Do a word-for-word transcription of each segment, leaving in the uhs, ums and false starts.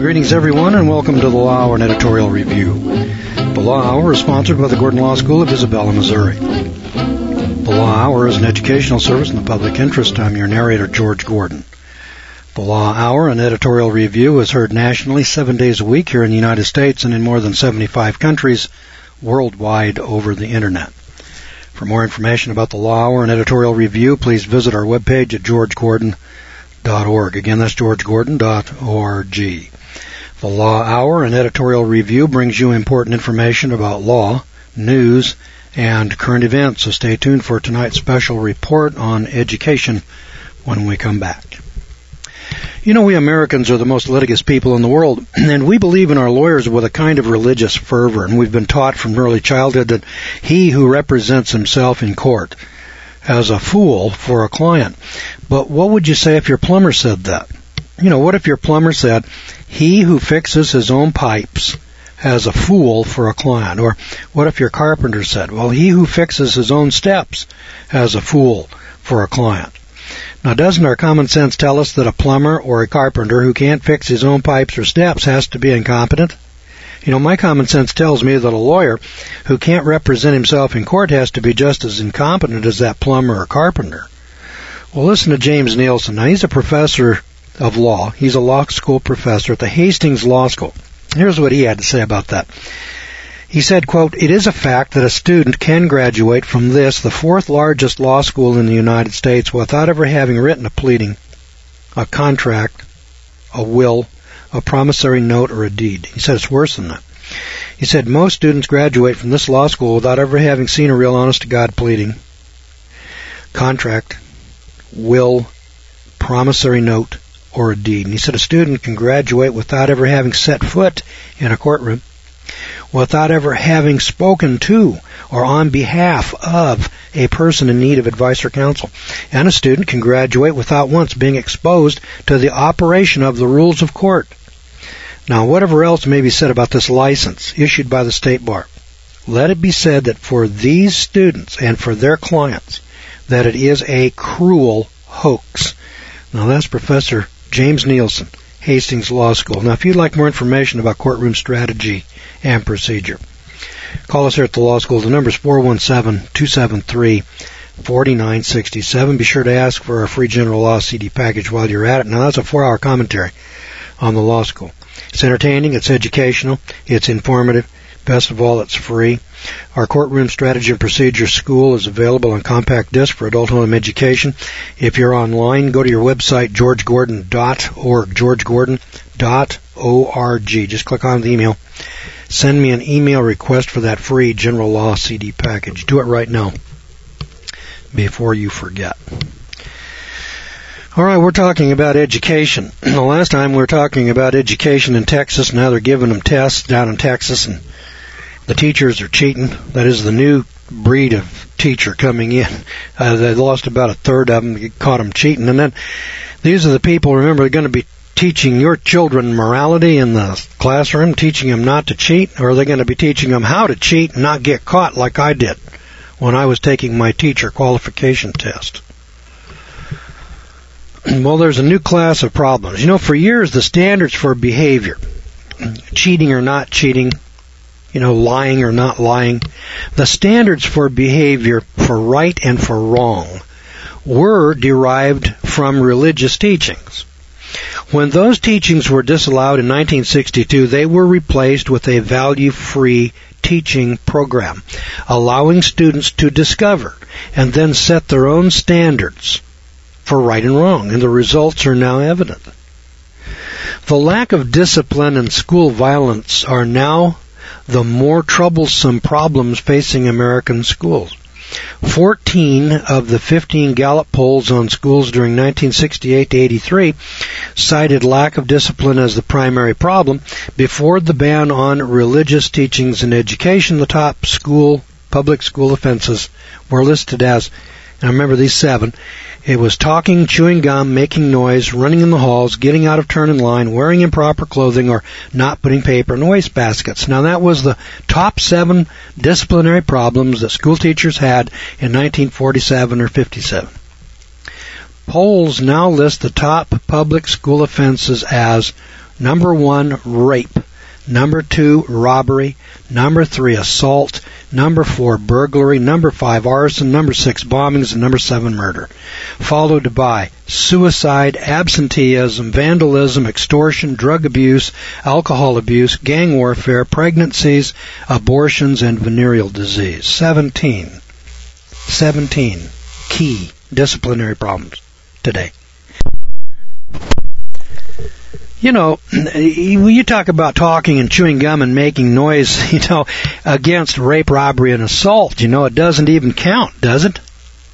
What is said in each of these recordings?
Greetings, everyone, and welcome to the Law Hour and Editorial Review. The Law Hour is sponsored by the Gordon Law School of Isabella, Missouri. The Law Hour is an educational service in the public interest. I'm your narrator, George Gordon. The Law Hour and Editorial Review is heard nationally seven days a week here in the United States and in more than seventy-five countries worldwide over the Internet. For more information about the Law Hour and Editorial Review, please visit our webpage at george gordon dot org. Again, that's george gordon dot org. The Law Hour and Editorial Review brings you important information about law, news, and current events, so stay tuned for tonight's special report on education when we come back. You know, we Americans are the most litigious people in the world, and we believe in our lawyers with a kind of religious fervor, and we've been taught from early childhood that he who represents himself in court has a fool for a client. But what would you say if your plumber said that? You know, what if your plumber said, he who fixes his own pipes has a fool for a client? Or what if your carpenter said, well, he who fixes his own steps has a fool for a client? Now, doesn't our common sense tell us that a plumber or a carpenter who can't fix his own pipes or steps has to be incompetent? You know, my common sense tells me that a lawyer who can't represent himself in court has to be just as incompetent as that plumber or carpenter. Well, listen to James Nielsen. Now, he's a professor of law. He's a law school professor at the Hastings Law School. Here's what he had to say about that. He said, quote, "It is a fact that a student can graduate from this, the fourth largest law school in the United States, without ever having written a pleading, a contract, a will, a promissory note, or a deed." He said it's worse than that. He said most students graduate from this law school without ever having seen a real honest-to-God pleading, contract, will, promissory note, or a deed. And he said a student can graduate without ever having set foot in a courtroom, without ever having spoken to or on behalf of a person in need of advice or counsel. And a student can graduate without once being exposed to the operation of the rules of court. Now, whatever else may be said about this license issued by the State Bar, let it be said that for these students and for their clients, that it is a cruel hoax. Now, that's Professor James Nielsen, Hastings Law School. Now, if you'd like more information about courtroom strategy and procedure, call us here at the law school. The number is four one seven, two seven three, four nine six seven. Be sure to ask for our free general law C D package while you're at it. Now, that's a four-hour commentary on the law school. It's entertaining, it's educational, it's informative. Best of all, it's free. Our Courtroom Strategy and Procedure School is available on compact disc for adult home education. If you're online, go to your website, george gordon dot org, george gordon dot org. Just click on the email. Send me an email request for that free General Law C D package. Do it right now before you forget. All right, we're talking about education. The last time we were talking about education in Texas. Now they're giving them tests down in Texas, and the teachers are cheating. That is the new breed of teacher coming in. Uh, they lost about a third of them, caught them cheating. And then these are the people, remember, they're going to be teaching your children morality in the classroom, teaching them not to cheat, or are they going to be teaching them how to cheat and not get caught like I did when I was taking my teacher qualification test? Well, there's a new class of problems. You know, for years, the standards for behavior, cheating or not cheating, you know, lying or not lying, the standards for behavior for right and for wrong were derived from religious teachings. When those teachings were disallowed in nineteen sixty-two, they were replaced with a value-free teaching program, allowing students to discover and then set their own standards for right and wrong, and the results are now evident. The lack of discipline and school violence are now the more troublesome problems facing American schools. fourteen of the fifteen Gallup polls on schools during nineteen sixty-eight to eighty-three cited lack of discipline as the primary problem. Before the ban on religious teachings in education, the top school, public school offenses were listed as, and remember these seven, it was talking, chewing gum, making noise, running in the halls, getting out of turn in line, wearing improper clothing, or not putting paper in waste baskets. Now, that was the top seven disciplinary problems that school teachers had in nineteen forty-seven or fifty-seven. Polls now list the top public school offenses as Number one, rape. Number two, robbery. Number three, assault. Number four, burglary. Number five, arson. Number six, bombings. And number seven, murder. Followed by suicide, absenteeism, vandalism, extortion, drug abuse, alcohol abuse, gang warfare, pregnancies, abortions, and venereal disease. Seventeen. Seventeen key disciplinary problems today. You know, when you talk about talking and chewing gum and making noise, you know, against rape, robbery, and assault, you know, it doesn't even count, does it?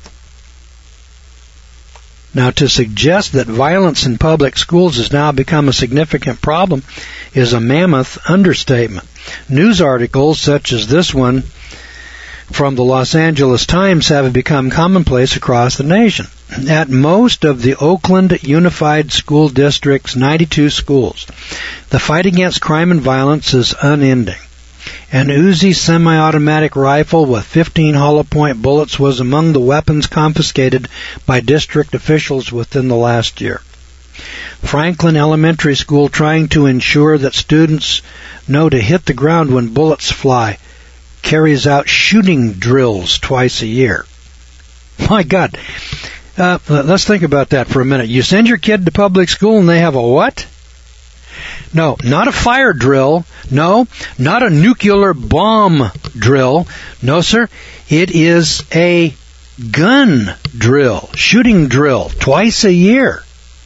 Now, to suggest that violence in public schools has now become a significant problem is a mammoth understatement. News articles such as this one from the Los Angeles Times have become commonplace across the nation. At most of the Oakland Unified School District's ninety-two schools, the fight against crime and violence is unending. An Uzi semi-automatic rifle with fifteen hollow-point bullets was among the weapons confiscated by district officials within the last year. Franklin Elementary School, trying to ensure that students know to hit the ground when bullets fly, carries out shooting drills twice a year. My God. Uh, let's think about that for a minute. You send your kid to public school and they have a what? No, not a fire drill. No, not a nuclear bomb drill. No, sir. It is a gun drill, shooting drill, twice a year.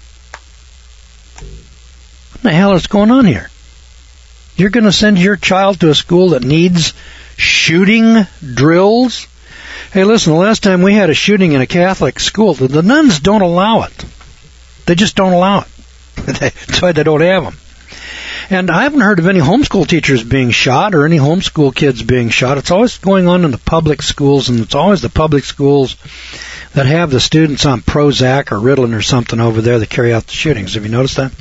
What the hell is going on here? You're going to send your child to a school that needs shooting drills? Hey, listen, the last time we had a shooting in a Catholic school, the, the nuns don't allow it. They just don't allow it. That's why they don't have them. And I haven't heard of any homeschool teachers being shot or any homeschool kids being shot. It's always going on in the public schools, and it's always the public schools that have the students on Prozac or Ritalin or something over there that carry out the shootings. Have you noticed that?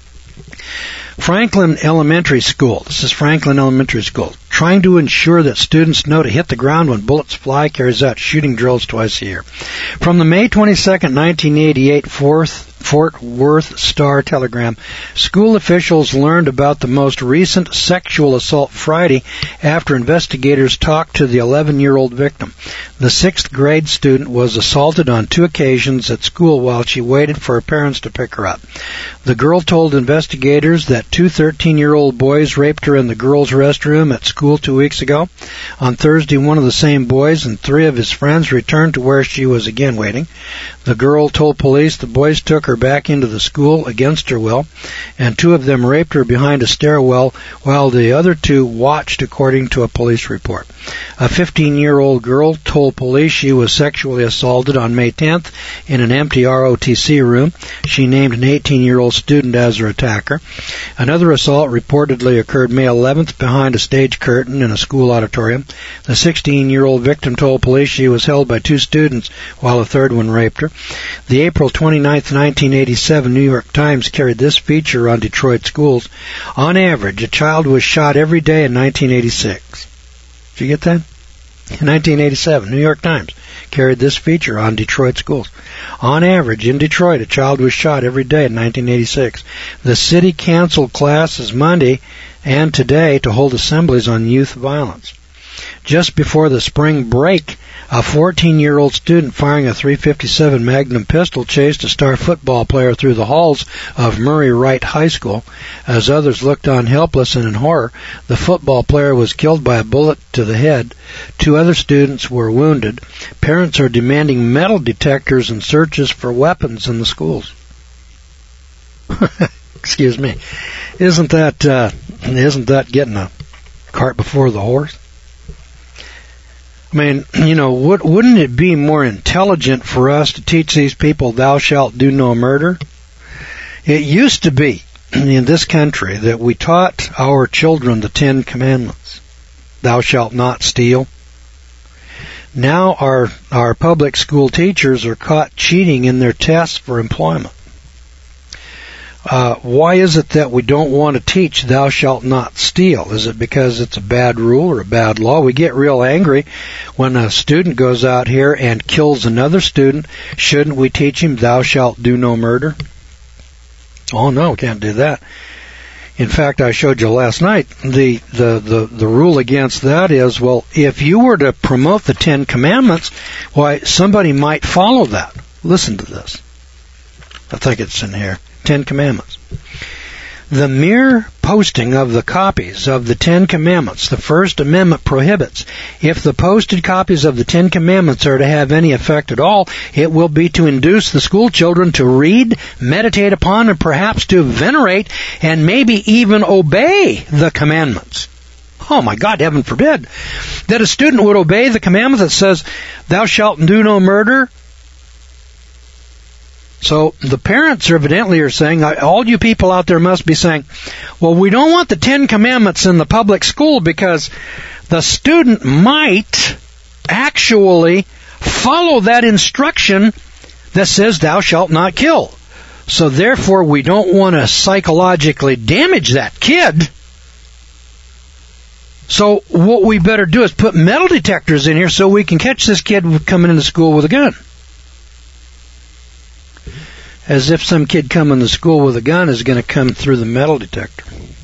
Franklin Elementary School. This is Franklin Elementary School. Trying to ensure that students know to hit the ground when bullets fly, carries out shooting drills twice a year. From the May twenty-second, nineteen eighty-eight Fourth Fort Worth Star-Telegram, school officials learned about the most recent sexual assault Friday after investigators talked to the eleven-year-old victim. The sixth grade student was assaulted on two occasions at school while she waited for her parents to pick her up. The girl told investigators that two thirteen-year-old boys raped her in the girls' restroom at school two weeks ago. On Thursday, one of the same boys and three of his friends returned to where she was again waiting. The girl told police the boys took her back into the school against her will, and two of them raped her behind a stairwell while the other two watched, according to a police report. A fifteen-year-old girl told police she was sexually assaulted on May tenth in an empty R O T C room. She named an eighteen-year-old student as her attacker. Another assault reportedly occurred May eleventh behind a stage curtain in a school auditorium. The sixteen-year-old victim told police she was held by two students while a third one raped her. The April twenty-ninth, nineteen eighty-seven New York Times carried this feature on Detroit schools. On average, a child was shot every day in nineteen eighty-six. Did you get that? In nineteen eighty-seven, New York Times carried this feature on Detroit schools. On average, in Detroit, a child was shot every day in nineteen eighty-six. The city canceled classes Monday and today to hold assemblies on youth violence. Just before the spring break, a fourteen-year-old student firing a three fifty-seven Magnum pistol chased a star football player through the halls of Murray Wright High School. As others looked on helpless and in horror, the football player was killed by a bullet to the head. Two other students were wounded. Parents are demanding metal detectors and searches for weapons in the schools. Excuse me. Isn't that uh, isn't that getting a cart before the horse? I mean, you know, would, wouldn't it be more intelligent for us to teach these people, thou shalt do no murder? It used to be in this country that we taught our children the Ten Commandments. Thou shalt not steal. Now our, our public school teachers are caught cheating in their tests for employment. Uh, why is it that we don't want to teach thou shalt not steal? Is it because it's a bad rule or a bad law? We get real angry when a student goes out here and kills another student. Shouldn't we teach him thou shalt do no murder? Oh, no, we can't do that. In fact, I showed you last night, the, the, the, the rule against that is, well, if you were to promote the Ten Commandments, why, somebody might follow that. Listen to this. I think it's in here. Ten Commandments. The mere posting of the copies of the Ten Commandments, the First Amendment prohibits. If the posted copies of the Ten Commandments are to have any effect at all, it will be to induce the school children to read, meditate upon, and perhaps to venerate and maybe even obey the commandments. Oh my God, heaven forbid that a student would obey the commandment that says, thou shalt do no murder. So the parents evidently are saying, all you people out there must be saying, well, we don't want the Ten Commandments in the public school because the student might actually follow that instruction that says thou shalt not kill. So therefore, we don't want to psychologically damage that kid. So what we better do is put metal detectors in here so we can catch this kid coming into school with a gun. As if some kid coming to school with a gun is going to come through the metal detector.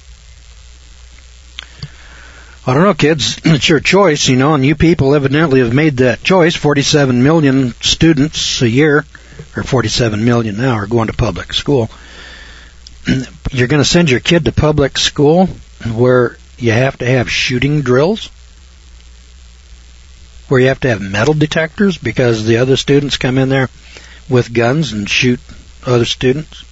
I don't know, kids. It's your choice, you know, and you people evidently have made that choice. forty-seven million students a year, or forty-seven million now, are going to public school. You're going to send your kid to public school where you have to have shooting drills? Where you have to have metal detectors because the other students come in there with guns and shoot other students?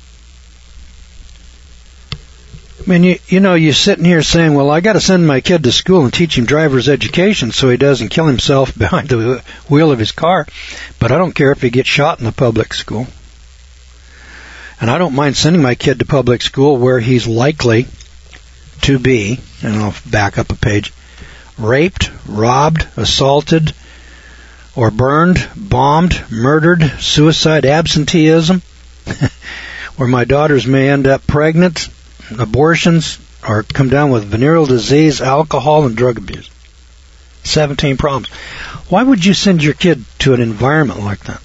I mean, you, you know, you're sitting here saying, well, I got to send my kid to school and teach him driver's education so he doesn't kill himself behind the wheel of his car, but I don't care if he gets shot in the public school. And I don't mind sending my kid to public school where he's likely to be, and I'll back up a page, raped, robbed, assaulted, or burned, bombed, murdered, suicide, absenteeism, where my daughters may end up pregnant, abortions, or come down with venereal disease, alcohol, and drug abuse. seventeen problems. Why would you send your kid to an environment like that?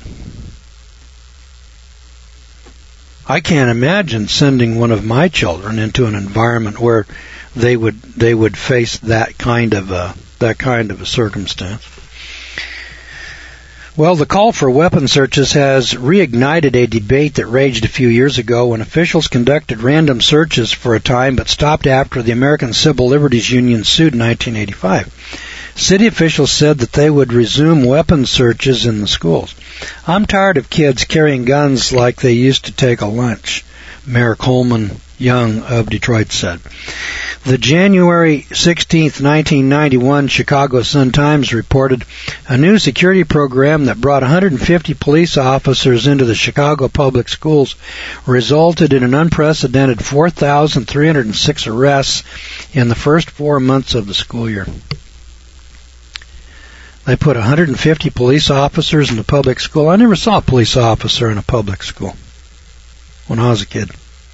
I can't imagine sending one of my children into an environment where they would they would face that kind of a that kind of a circumstance. Well, the call for weapon searches has reignited a debate that raged a few years ago when officials conducted random searches for a time but stopped after the American Civil Liberties Union sued in nineteen eighty-five. City officials said that they would resume weapon searches in the schools. I'm tired of kids carrying guns like they used to take a lunch, Mayor Coleman Young of Detroit said. The January sixteenth, nineteen ninety-one Chicago Sun-Times reported a new security program that brought one hundred fifty police officers into the Chicago public schools resulted in an unprecedented four thousand three hundred six arrests in the first four months of the school year. They put one hundred fifty police officers in the public school. I never saw a police officer in a public school when I was a kid.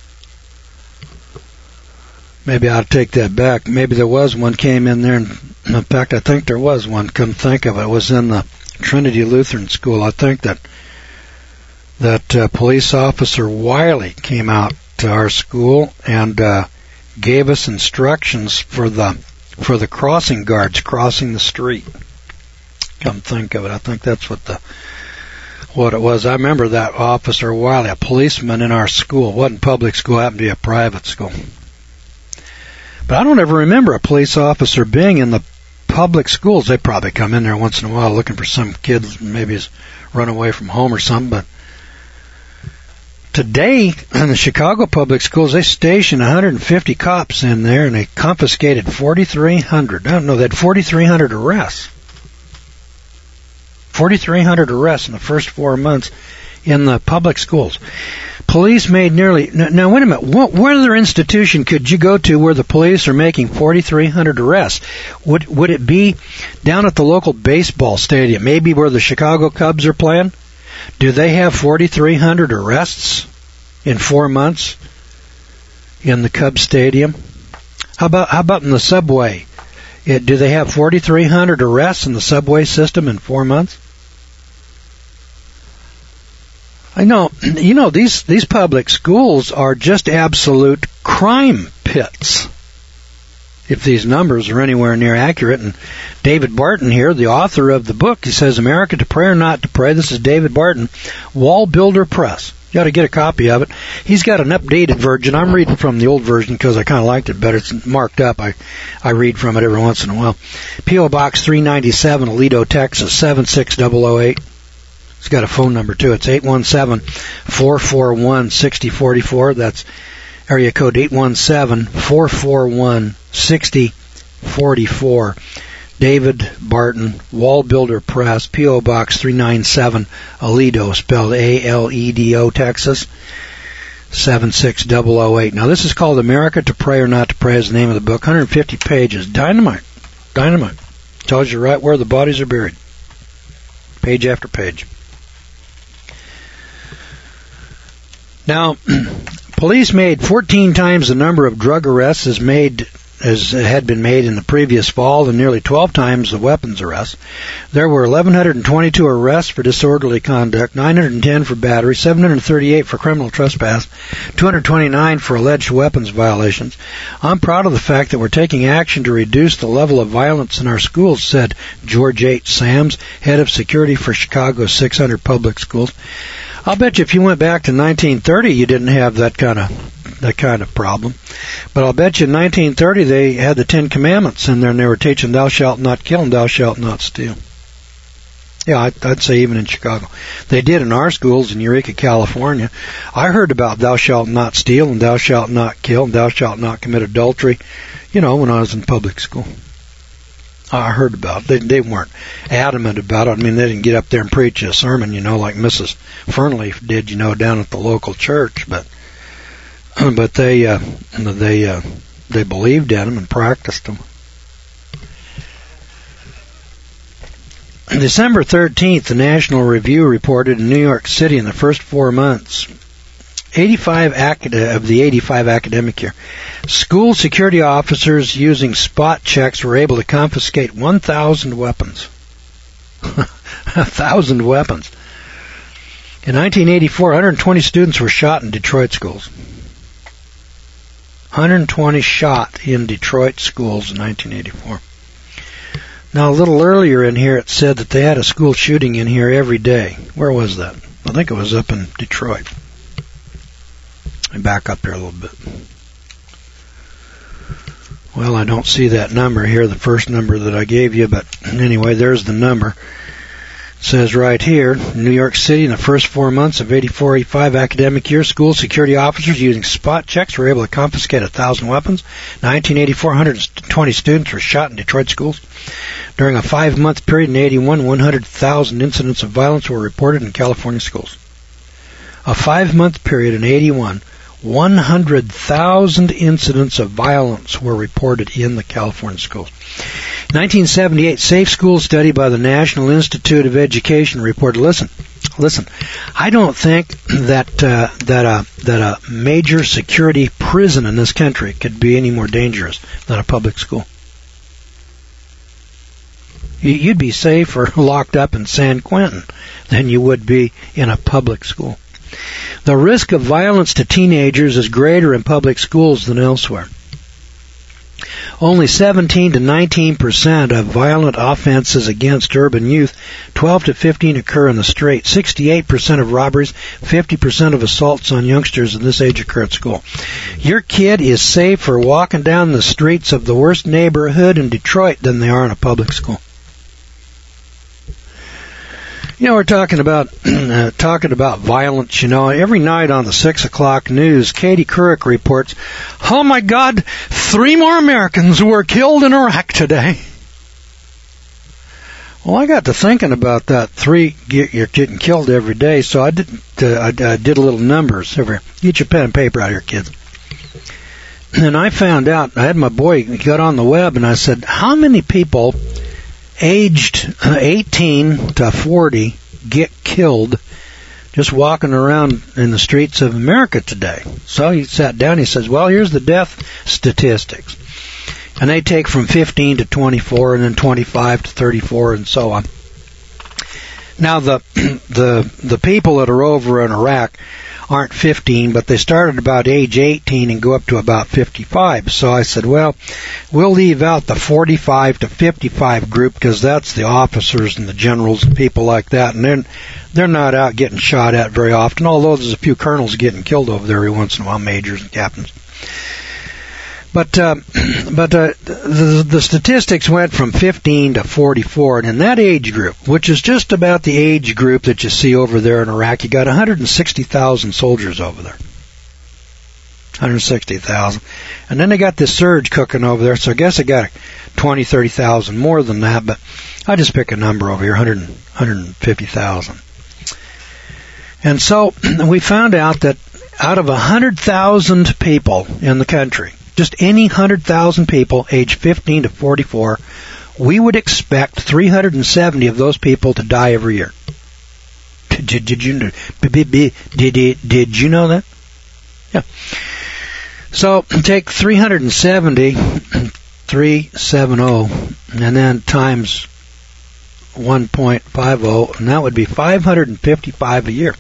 Maybe I ought to take that back. Maybe there was one came in there, and in fact, I think there was one. Come think of it, it was in the Trinity Lutheran School. I think that that uh, police officer Wiley came out to our school and uh, gave us instructions for the for the crossing guards crossing the street. Come think of it, I think that's what the what it was. I remember that officer Wiley, a policeman in our school. It wasn't public school, it happened to be a private school. But I don't ever remember a police officer being in the public schools. They probably come in there once in a while looking for some kid, maybe he's run away from home or something. But today, in the Chicago public schools, they stationed one hundred fifty cops in there, and they confiscated forty-three hundred. I don't know, they had forty-three hundred arrests. forty-three hundred arrests in the first four months in the public schools. Police made nearly... Now, wait a minute. What, what other institution could you go to where the police are making forty-three hundred arrests? Would, would it be down at the local baseball stadium, maybe where the Chicago Cubs are playing? Do they have forty-three hundred arrests in four months in the Cubs stadium? How about, how about in the subway? It, do they have forty-three hundred arrests in the subway system in four months? I know, you know, these, these public schools are just absolute crime pits, if these numbers are anywhere near accurate. And David Barton here, the author of the book, he says, America to Pray or Not to Pray. This is David Barton, Wall Builder Press. You ought to get a copy of it. He's got an updated version. I'm reading from the old version because I kind of liked it better. It's marked up. I, I read from it every once in a while. P O. Box three ninety-seven, Aledo, Texas, seven six zero zero eight. It's got a phone number, too. It's eight one seven, four four one, six zero four four. That's area code eight one seven, four four one, six zero four four. David Barton, Wall Builder Press, P O. Box three ninety-seven, Aledo, spelled A L E D O, Texas, seven six zero zero eight. Now, this is called America to Pray or Not to Pray is the name of the book. one hundred fifty pages. Dynamite. Dynamite. Tells you right where the bodies are buried. Page after page. Now, police made fourteen times the number of drug arrests as made as had been made in the previous fall, and nearly twelve times the weapons arrests. There were eleven twenty-two arrests for disorderly conduct, nine hundred ten for battery, seven hundred thirty-eight for criminal trespass, two hundred twenty-nine for alleged weapons violations. I'm proud of the fact that we're taking action to reduce the level of violence in our schools, said George H. Sams, head of security for Chicago's six hundred public schools. I'll bet you if you went back to nineteen thirty, you didn't have that kind of that kind of problem. But I'll bet you in nineteen thirty they had the Ten Commandments in there, and they were teaching thou shalt not kill and thou shalt not steal. Yeah, I'd, I'd say even in Chicago. They did in our schools in Eureka, California. I heard about thou shalt not steal and thou shalt not kill and thou shalt not commit adultery, you know, when I was in public school. I heard about it. They, they weren't adamant about it. I mean, they didn't get up there and preach a sermon, you know, like Missus Fernleaf did, you know, down at the local church. But but they uh, they uh, they believed in them and practiced them. December thirteenth, the National Review reported in New York City in the first four months, eighty-five acad- of the eighty-five academic year, school security officers using spot checks were able to confiscate one thousand weapons. one thousand weapons. In nineteen eighty-four, one hundred twenty students were shot in Detroit schools. one hundred twenty shot in Detroit schools in nineteen eighty-four. Now, a little earlier in here, it said that they had a school shooting in here every day. Where was that? I think it was up in Detroit. Let me back up here a little bit. Well, I don't see that number here, the first number that I gave you, but anyway, there's the number. It says right here, New York City, in the first four months of eighty-four eighty-five academic year, school security officers using spot checks were able to confiscate one thousand weapons. nineteen eighty-four, one hundred twenty students were shot in Detroit schools. During a five-month period in eighty-one, one hundred thousand incidents of violence were reported in California schools. A five-month period in eighty-one, one hundred thousand incidents of violence were reported in the California schools. nineteen seventy-eight, Safe Schools study by the National Institute of Education reported, listen, listen, I don't think that uh, that a that a major security prison in this country could be any more dangerous than a public school. You'd be safer locked up in San Quentin than you would be in a public school. The risk of violence to teenagers is greater in public schools than elsewhere. Only seventeen to nineteen percent of violent offenses against urban youth, twelve to fifteen occur in the street. sixty-eight percent of robberies, fifty percent of assaults on youngsters in this age occur at school. Your kid is safer walking down the streets of the worst neighborhood in Detroit than they are in a public school. You know, we're talking about uh, talking about violence. You know, every night on the six o'clock news, Katie Couric reports, "Oh my God, three more Americans were killed in Iraq today." Well, I got to thinking about that. Three get, you're getting killed every day, so I did uh, I, I did a little numbers. Over, get your pen and paper out here, kids. And I found out. I had my boy got on the web, and I said, "How many people aged eighteen to forty get killed just walking around in the streets of America today?" So he sat down, he says, well, here's the death statistics. And they take from fifteen to twenty-four and then twenty-five to thirty-four and so on. Now the the the people that are over in Iraq aren't fifteen, but they start at about age eighteen and go up to about fifty-five. So I said, well, we'll leave out the forty-five to fifty-five group because that's the officers and the generals and people like that, and they're, they're not out getting shot at very often, although there's a few colonels getting killed over there every once in a while, majors and captains. But uh, but uh, the, the statistics went from fifteen to forty-four, and in that age group, which is just about the age group that you see over there in Iraq, you got one hundred sixty thousand soldiers over there. one hundred sixty thousand. And then they got this surge cooking over there, so I guess it got twenty, thirty thousand more than that, but I just pick a number over here, one hundred, one hundred fifty thousand. And so we found out that out of one hundred thousand people in the country, just any one hundred thousand people aged fifteen to forty-four, we would expect three hundred seventy of those people to die every year. Did, did, you, did, did, did you know that? Yeah. So take three hundred seventy, three hundred seventy, and then times one point five zero, and that would be five hundred fifty-five a year.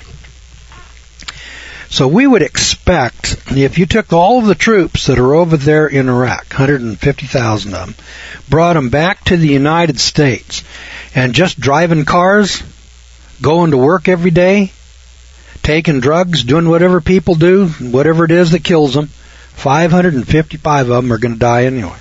So we would expect, if you took all of the troops that are over there in Iraq, one hundred fifty thousand of them, brought them back to the United States, and just driving cars, going to work every day, taking drugs, doing whatever people do, whatever it is that kills them, five hundred fifty-five of them are going to die anyway.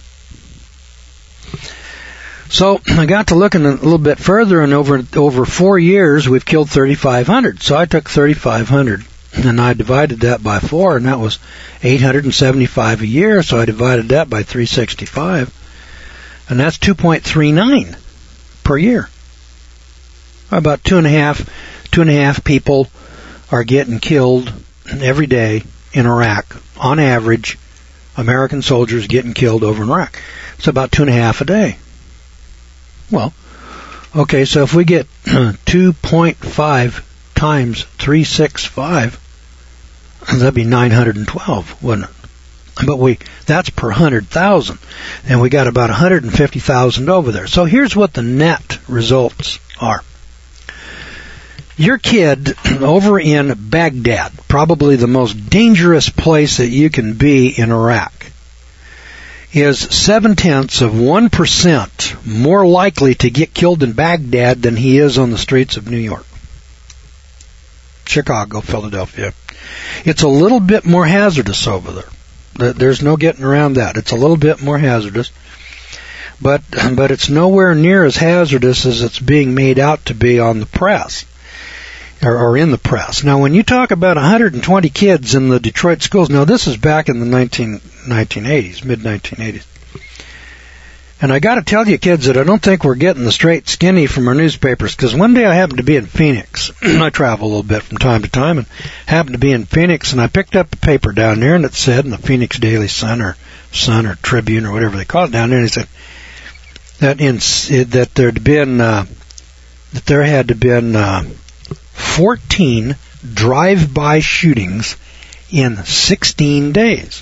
So I got to looking a little bit further, and over over four years, we've killed thirty-five hundred. So I took thirty-five hundred. And I divided that by four, and that was eight hundred seventy-five a year, so I divided that by three hundred sixty-five, and that's two point three nine per year. About two and a half, two and a half people are getting killed every day in Iraq. On average, American soldiers getting killed over in Iraq. It's about two and a half a day. Well, okay, so if we get two point five times three hundred sixty-five, that'd be nine hundred twelve, wouldn't it? But we that's per one hundred thousand, and we got about one hundred fifty thousand over there. So here's what the net results are. Your kid over in Baghdad, probably the most dangerous place that you can be in Iraq, is seven-tenths of one percent more likely to get killed in Baghdad than he is on the streets of New York, Chicago, Philadelphia. It's a little bit more hazardous over there. There's no getting around that. It's a little bit more hazardous. But but it's nowhere near as hazardous as it's being made out to be on the press, or, or in the press. Now, when you talk about one hundred twenty kids in the Detroit schools, now this is back in the nineteen eighties, mid nineteen eighties. And I got to tell you, kids, that I don't think we're getting the straight skinny from our newspapers, because one day I happened to be in Phoenix. I travel a little bit from time to time, and happened to be in Phoenix, and I picked up a paper down there, and it said in the Phoenix Daily Sun or Sun or Tribune or whatever they call it down there, and it said that in that there'd been uh, that there had to been uh, fourteen drive-by shootings in sixteen days.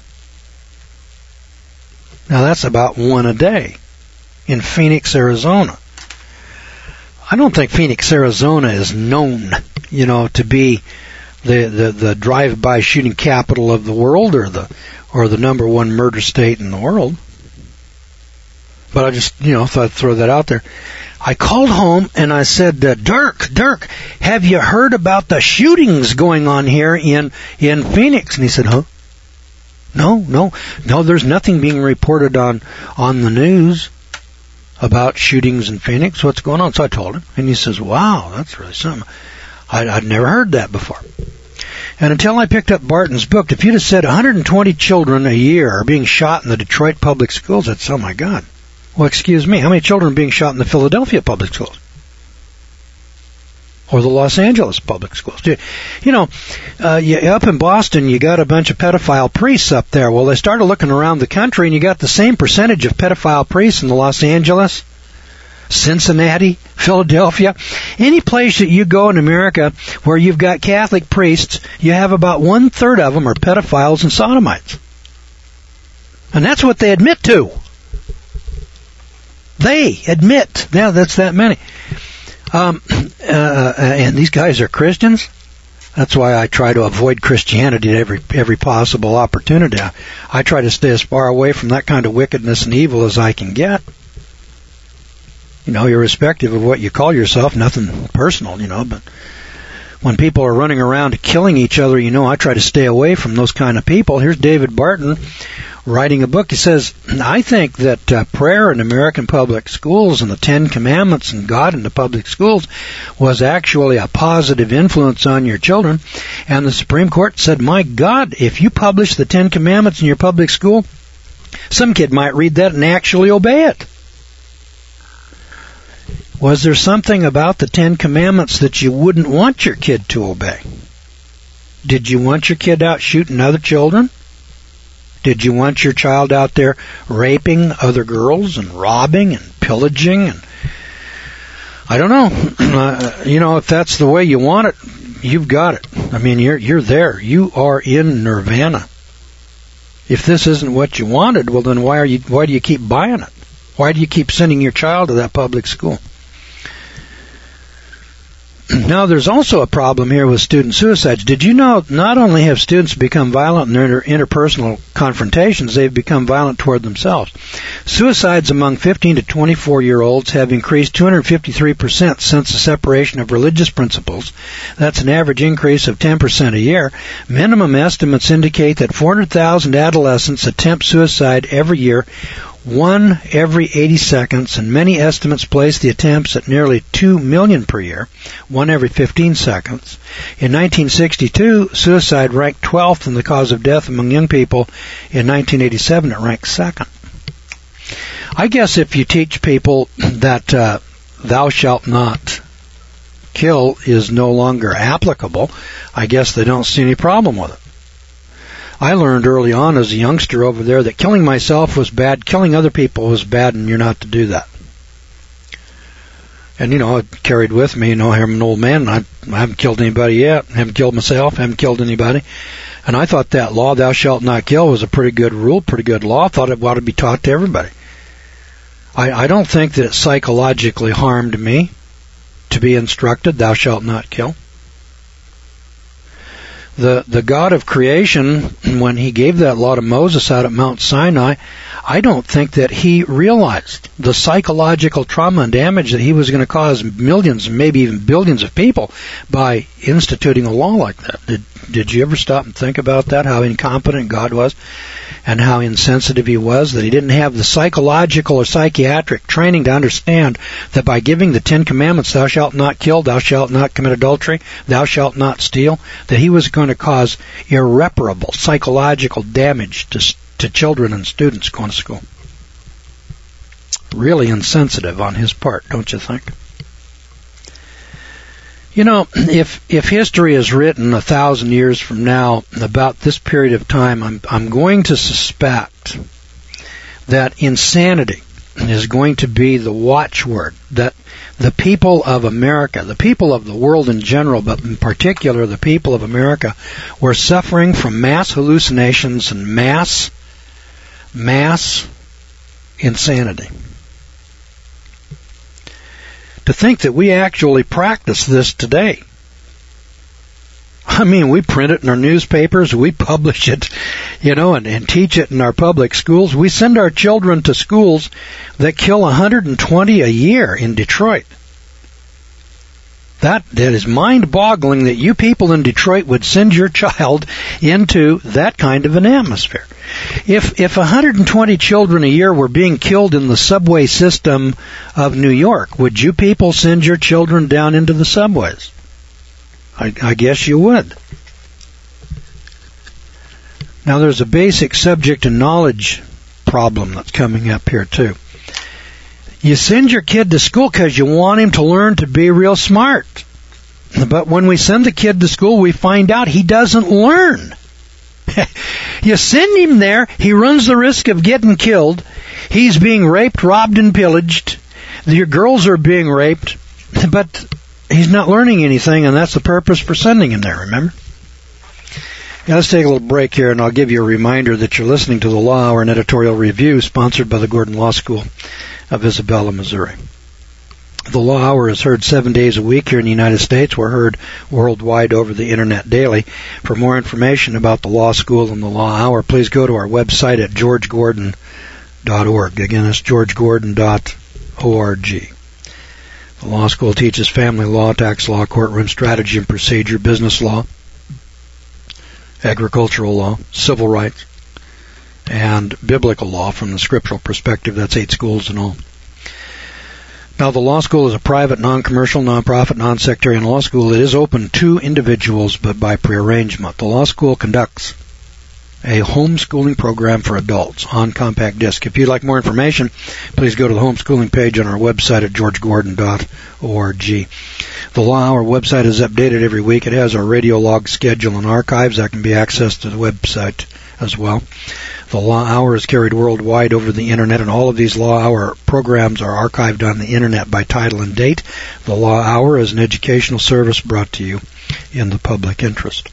Now that's about one a day in Phoenix, Arizona. I don't think Phoenix, Arizona is known, you know, to be the, the, the drive-by shooting capital of the world, or the or the number one murder state in the world. But I just, you know, thought I'd throw that out there. I called home and I said, uh, Dirk, Dirk, have you heard about the shootings going on here in, in Phoenix? And he said, huh? No, no, no, there's nothing being reported on, on the news about shootings in Phoenix. What's going on? So I told him, and he says, wow, that's really something. I'd, I'd never heard that before. And until I picked up Barton's book, if you'd have said one hundred twenty children a year are being shot in the Detroit public schools, I'd say, oh my God. Well, excuse me, how many children are being shot in the Philadelphia public schools? Or the Los Angeles public schools? You know, uh, you, up in Boston, you got a bunch of pedophile priests up there. Well, they started looking around the country, and you got the same percentage of pedophile priests in the Los Angeles, Cincinnati, Philadelphia. Any place that you go in America where you've got Catholic priests, you have about one-third of them are pedophiles and sodomites. And that's what they admit to. They admit. Yeah, that's that many. Um, uh, and these guys are Christians. That's why I try to avoid Christianity at every every possible opportunity. I, I try to stay as far away from that kind of wickedness and evil as I can get. You know, irrespective of what you call yourself, nothing personal, you know, but when people are running around killing each other, you know, I try to stay away from those kind of people. Here's David Barton writing a book. He says, I think that uh, prayer in American public schools and the Ten Commandments and God in the public schools was actually a positive influence on your children. And the Supreme Court said, my God, if you publish the Ten Commandments in your public school, some kid might read that and actually obey it. Was there something about the Ten Commandments that you wouldn't want your kid to obey? Did you want your kid out shooting other children? Did you want your child out there raping other girls and robbing and pillaging? And I don't know. Uh, you know, if that's the way you want it, you've got it. I mean, you're you're there. You are in nirvana. If this isn't what you wanted, well, then why are you? Why do you keep buying it? Why do you keep sending your child to that public school? Now, there's also a problem here with student suicides. Did you know not only have students become violent in their interpersonal confrontations, they've become violent toward themselves. Suicides among fifteen to twenty-four-year-olds have increased two hundred fifty-three percent since the separation of religious principles. That's an average increase of ten percent a year. Minimum estimates indicate that four hundred thousand adolescents attempt suicide every year, one every eighty seconds, and many estimates place the attempts at nearly two million per year, one every fifteen seconds. In nineteen sixty-two, suicide ranked twelfth in the cause of death among young people. In nineteen eighty-seven, it ranked second. I guess if you teach people that uh, thou shalt not kill is no longer applicable, I guess they don't see any problem with it. I learned early on as a youngster over there that killing myself was bad, killing other people was bad, and you're not to do that. And, you know, it carried with me, you know, I'm an old man, and I, I haven't killed anybody yet, I haven't killed myself, I haven't killed anybody. And I thought that law, thou shalt not kill, was a pretty good rule, pretty good law. I thought it ought to be taught to everybody. I, I don't think that it psychologically harmed me to be instructed, thou shalt not kill. The the God of creation, when he gave that law to Moses out at Mount Sinai, I don't think that he realized the psychological trauma and damage that he was going to cause millions, maybe even billions of people by instituting a law like that. Did did you ever stop and think about that, how incompetent God was and how insensitive he was, that he didn't have the psychological or psychiatric training to understand that by giving the Ten Commandments, thou shalt not kill, thou shalt not commit adultery, thou shalt not steal, that he was going to cause irreparable psychological damage to, to children and students going to school. Really insensitive on his part, don't you think? You know, if if history is written a thousand years from now about this period of time, I'm I'm going to suspect that insanity is going to be the watchword, that the people of America, the people of the world in general, but in particular the people of America, were suffering from mass hallucinations and mass, mass insanity. To think that we actually practice this today. I mean, we print it in our newspapers, we publish it, you know, and, and teach it in our public schools. We send our children to schools that kill one hundred twenty a year in Detroit. That, that is mind-boggling that you people in Detroit would send your child into that kind of an atmosphere. If if one hundred twenty children a year were being killed in the subway system of New York, would you people send your children down into the subways? I, I guess you would. Now there's a basic subject and knowledge problem that's coming up here too. You send your kid to school because you want him to learn to be real smart. But when we send the kid to school, we find out he doesn't learn. You send him there, he runs the risk of getting killed. He's being raped, robbed, and pillaged. Your girls are being raped, but he's not learning anything, and that's the purpose for sending him there, remember? Now, let's take a little break here, and I'll give you a reminder that you're listening to the Law Hour, an editorial review sponsored by the Gordon Law School of Isabella, Missouri. The Law Hour is heard seven days a week here in the United States. We're heard worldwide over the Internet daily. For more information about the Law School and the Law Hour, please go to our website at george gordon dot org. Again, that's george gordon dot org. The Law School teaches family law, tax law, courtroom strategy and procedure, business law, agricultural law, civil rights, and biblical law from the scriptural perspective. That's eight schools in all. Now, the law school is a private, non-commercial, non-profit, non-sectarian law school. It is open to individuals, but by prearrangement. The law school conducts a homeschooling program for adults on compact disc. If you'd like more information, please go to the homeschooling page on our website at george gordon dot org. The Law Hour website is updated every week. It has our radio log schedule and archives that can be accessed to the website as well. The Law Hour is carried worldwide over the Internet, and all of these Law Hour programs are archived on the Internet by title and date. The Law Hour is an educational service brought to you in the public interest.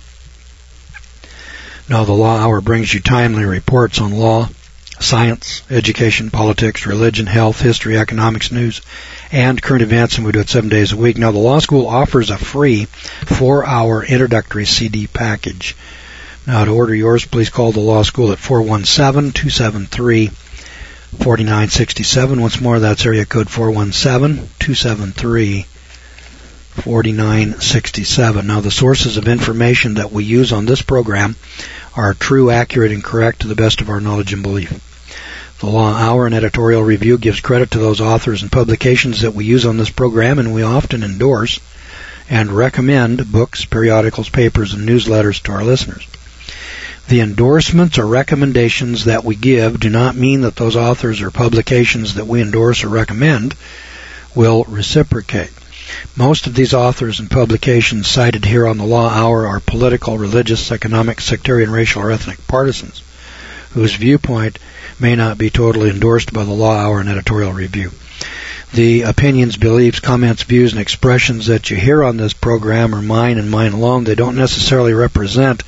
Now, the Law Hour brings you timely reports on law, science, education, politics, religion, health, history, economics, news, and current events, and we do it seven days a week. Now, the Law School offers a free four-hour introductory C D package. Now, to order yours, please call the Law School at four one seven, two seven three, four nine six seven. Once more, that's area code four one seven, two seven three, four nine six seven. Now, the sources of information that we use on this program are true, accurate, and correct to the best of our knowledge and belief. The Law Hour and Editorial Review gives credit to those authors and publications that we use on this program, and we often endorse and recommend books, periodicals, papers, and newsletters to our listeners. The endorsements or recommendations that we give do not mean that those authors or publications that we endorse or recommend will reciprocate. Most of these authors and publications cited here on the Law Hour are political, religious, economic, sectarian, racial, or ethnic partisans whose viewpoint may not be totally endorsed by the Law Hour and Editorial Review. The opinions, beliefs, comments, views, and expressions that you hear on this program are mine and mine alone. They don't necessarily represent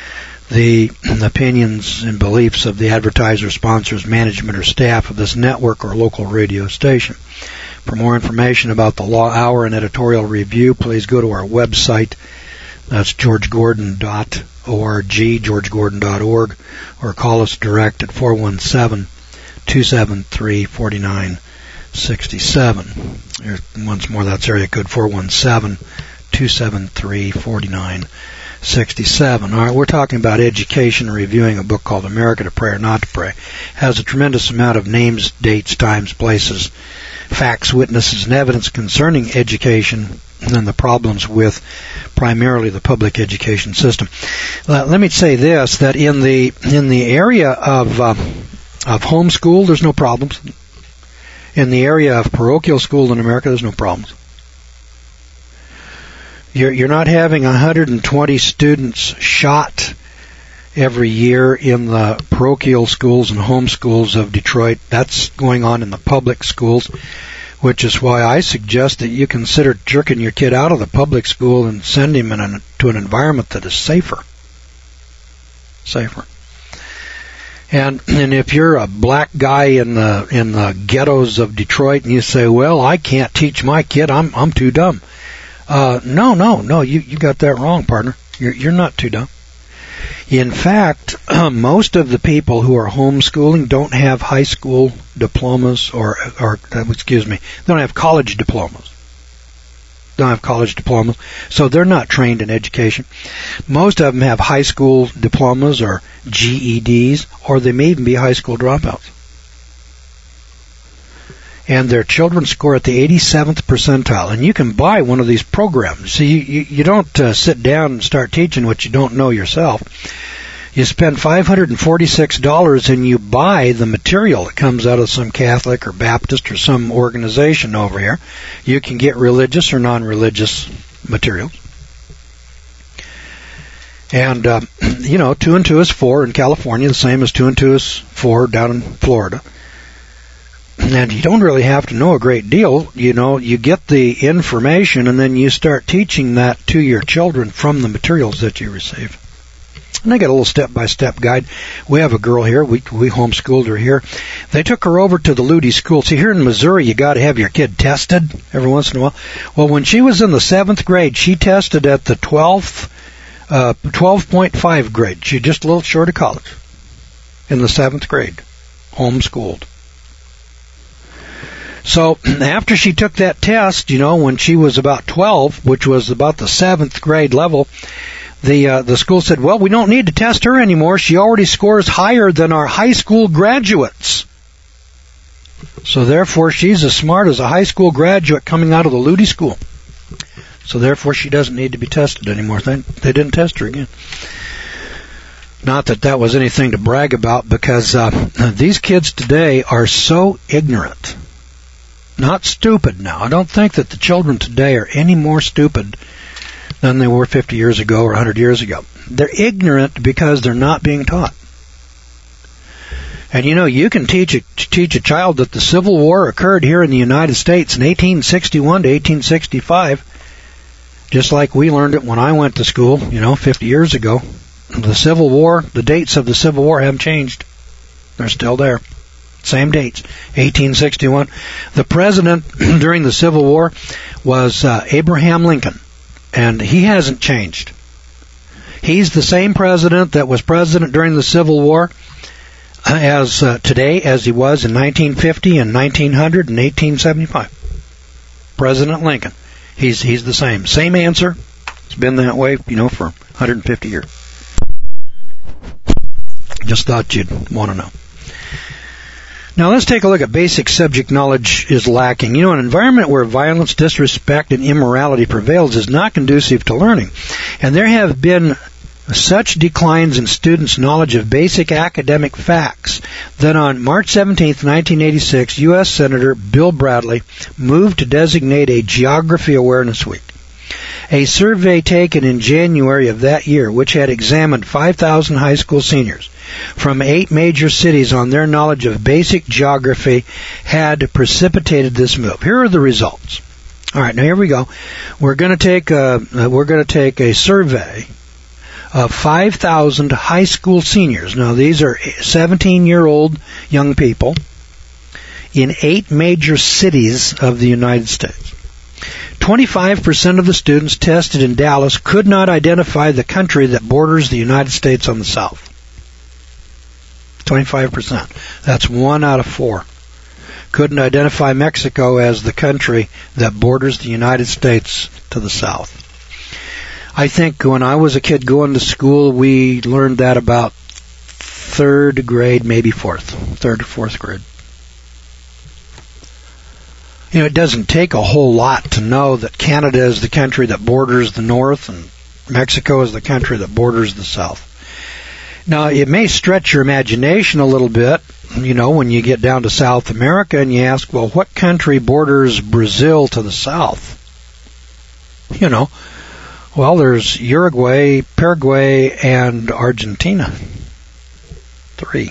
the opinions and beliefs of the advertisers, sponsors, management, or staff of this network or local radio station. For more information about the Law Hour and Editorial Review, please go to our website. That's george gordon dot org, george gordon dot org, or call us direct at four one seven, two seven three, four nine six seven. Once more, that's area code four one seven, two seven three, four nine six seven. All right, we're talking about education and reviewing a book called America to Pray or Not to Pray. It has a tremendous amount of names, dates, times, places, facts, witnesses, and evidence concerning education and the problems with primarily the public education system. Uh, let me say this, that in the in the area of uh, of homeschool, there's no problems. In the area of parochial school in America, there's no problems. You're, you're not having one hundred twenty students shot every year in the parochial schools and home schools of Detroit. That's going on in the public schools, which is why I suggest that you consider jerking your kid out of the public school and send him in an, to an environment that is safer. Safer. And and if you're a black guy in the in the ghettos of Detroit and you say, well, I can't teach my kid, I'm I'm too dumb. Uh, no, no, no, you, you got that wrong, partner. You're, you're not too dumb. In fact, most of the people who are homeschooling don't have high school diplomas or, or, excuse me, they don't have college diplomas. Don't have college diplomas, so they're not trained in education. Most of them have high school diplomas or G E Ds, or they may even be high school dropouts. And their children score at the eighty-seventh percentile. And you can buy one of these programs. See, you, you, you don't uh, sit down and start teaching what you don't know yourself. You spend five hundred forty-six dollars and you buy the material that comes out of some Catholic or Baptist or some organization over here. You can get religious or non-religious materials. And, uh, you know, two and two is four in California, the same as two and two is four down in Florida. And you don't really have to know a great deal. You know, you get the information and then you start teaching that to your children from the materials that you receive. And I got a little step-by-step guide. We have a girl here. We we homeschooled her here. They took her over to the Ludy School. See, here in Missouri, you got to have your kid tested every once in a while. Well, when she was in the seventh grade, she tested at the twelfth, uh, twelve point five grade. She just a little short of college in the seventh grade, homeschooled. So after she took that test, you know, when she was about twelve, which was about the seventh grade level, The uh, the school said, well, we don't need to test her anymore. She already scores higher than our high school graduates. So therefore, she's as smart as a high school graduate coming out of the Ludy School. So therefore, she doesn't need to be tested anymore. They, they didn't test her again. Not that that was anything to brag about, because uh, these kids today are so ignorant. Not stupid now. I don't think that the children today are any more stupid than they were fifty years ago or one hundred years ago. They're ignorant because they're not being taught. And you know, you can teach a, teach a child that the Civil War occurred here in the United States in eighteen sixty-one to eighteen sixty-five, just like we learned it when I went to school, you know, fifty years ago. The Civil War, the dates of the Civil War haven't changed. They're still there. Same dates, eighteen sixty-one. The president during the Civil War was uh, Abraham Lincoln. And he hasn't changed. He's the same president that was president during the Civil War as uh, today as he was in nineteen fifty and nineteen hundred and eighteen seventy-five. President Lincoln. He's he's the same. Same answer. It's been that way, you know, for one hundred fifty years. Just thought you'd want to know. Now let's take a look at basic subject knowledge is lacking. You know, an environment where violence, disrespect, and immorality prevails is not conducive to learning. And there have been such declines in students' knowledge of basic academic facts that on March seventeenth, nineteen eighty-six, U S Senator Bill Bradley moved to designate a Geography Awareness Week. A survey taken in January of that year, which had examined five thousand high school seniors from eight major cities on their knowledge of basic geography, had precipitated this move. Here are the results. All right, now here we go. We're going to take a, we're going to take a survey of five thousand high school seniors. Now, these are seventeen-year-old young people in eight major cities of the United States. twenty-five percent of the students tested in Dallas could not identify the country that borders the United States on the south. twenty-five percent. That's one out of four. Couldn't identify Mexico as the country that borders the United States to the south. I think when I was a kid going to school, we learned that about third grade, maybe fourth. Third or fourth grade. You know, it doesn't take a whole lot to know that Canada is the country that borders the north and Mexico is the country that borders the south. Now, it may stretch your imagination a little bit, you know, when you get down to South America and you ask, well, what country borders Brazil to the south? You know, well, there's Uruguay, Paraguay, and Argentina. Three.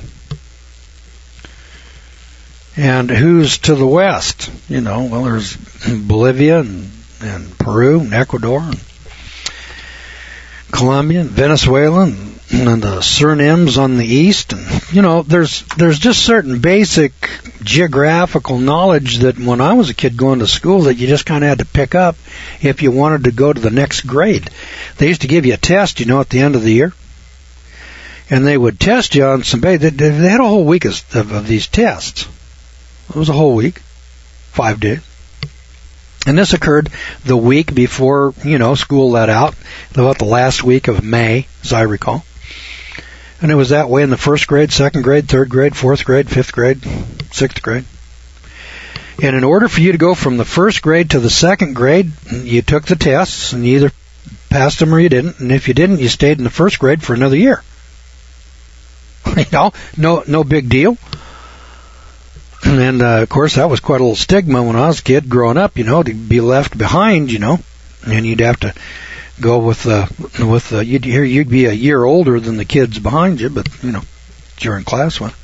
And who's to the west? You know, well, there's Bolivia and, and Peru and Ecuador and Colombia and Venezuela and, and the Surinames on the east. And, you know, there's there's just certain basic geographical knowledge that when I was a kid going to school that you just kind of had to pick up if you wanted to go to the next grade. They used to give you a test, you know, at the end of the year. And they would test you on some, they, they had a whole week of, of, of these tests. It was a whole week, five days. And this occurred the week before, you know, school let out, about the last week of May, as I recall. And it was that way in the first grade, second grade, third grade, fourth grade, fifth grade, sixth grade. And in order for you to go from the first grade to the second grade, you took the tests, and you either passed them or you didn't. And if you didn't, you stayed in the first grade for another year. You know, no, no big deal. And, uh, of course, that was quite a little stigma when I was a kid growing up, you know, to be left behind, you know. And you'd have to go with, uh, with uh, you'd, you'd be a year older than the kids behind you, but, you know, during class one.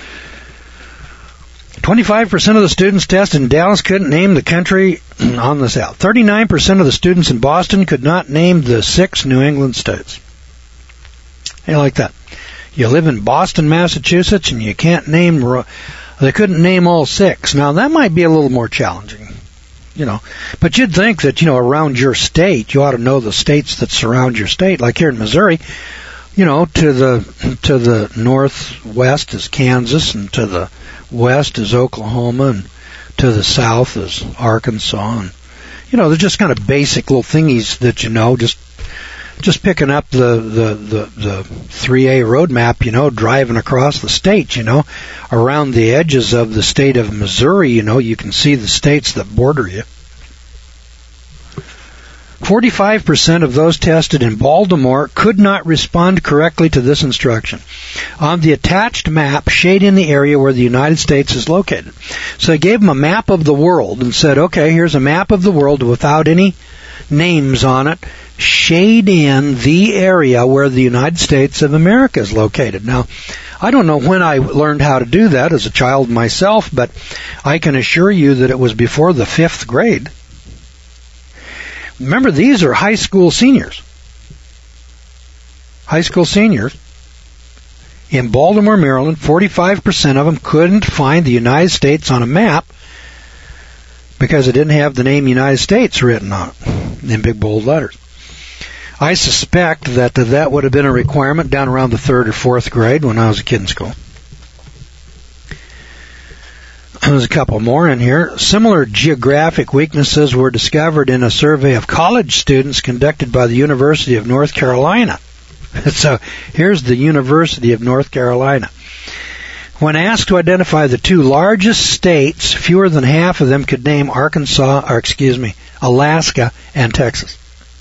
twenty-five percent of the students tested in Dallas couldn't name the country on the south. thirty-nine percent of the students in Boston could not name the six New England states. How you like that? You live in Boston, Massachusetts, and you can't name, they couldn't name all six. Now, that might be a little more challenging, you know. But you'd think that, you know, around your state, you ought to know the states that surround your state. Like here in Missouri, you know, to the to the northwest is Kansas, and to the west is Oklahoma, and to the south is Arkansas. And, you know, they're just kind of basic little thingies that you know, just just picking up the, the, the, the three A road map, you know, driving across the state, you know, around the edges of the state of Missouri, you know, you can see the states that border you. forty-five percent of those tested in Baltimore could not respond correctly to this instruction. On the attached map, shade in the area where the United States is located. So they gave them a map of the world and said, okay, here's a map of the world without any names on it. Shade in the area where the United States of America is located. Now, I don't know when I learned how to do that as a child myself, but I can assure you that it was before the fifth grade. Remember, these are high school seniors. High school seniors. In Baltimore, Maryland, forty-five percent of them couldn't find the United States on a map because it didn't have the name United States written on it in big bold letters. I suspect that that would have been a requirement down around the third or fourth grade when I was a kid in school. There's a couple more in here. Similar geographic weaknesses were discovered in a survey of college students conducted by the University of North Carolina. So here's the University of North Carolina. When asked to identify the two largest states, fewer than half of them could name Arkansas, or excuse me, Alaska and Texas.